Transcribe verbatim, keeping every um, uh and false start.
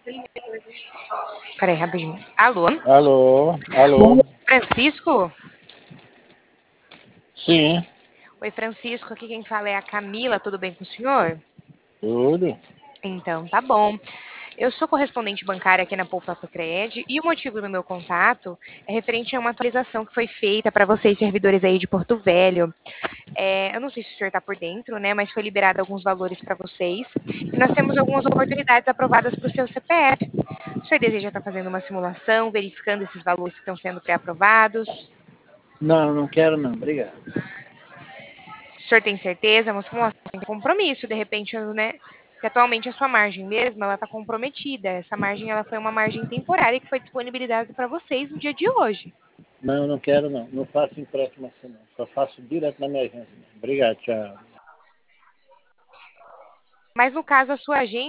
Peraí, rapidinho. Alô? Alô, alô. Francisco? Sim, Oi, Francisco. Aqui quem fala é a Camila. Tudo bem com o senhor? tudo. Então, tá bom. Eu sou correspondente bancária aqui na Poupança Cred e o motivo do meu contato é referente a uma atualização que foi feita para vocês, servidores aí de Porto Velho. É, eu não sei se o senhor está por dentro, né? Mas foi liberado alguns valores para vocês e nós temos algumas oportunidades aprovadas para o seu C P F. O senhor deseja estar fazendo uma simulação, verificando esses valores que estão sendo pré-aprovados? Não, não quero não, obrigado. O senhor tem certeza? Uma simulação tem compromisso, de repente, né? Porque atualmente a sua margem mesmo, ela está comprometida. Essa margem, ela foi uma margem temporária que foi disponibilizada para vocês no dia de hoje. Não, não quero não. Não faço empréstimo assim não. Só faço direto na minha agência. Obrigado, tchau. Mas no caso, a sua agência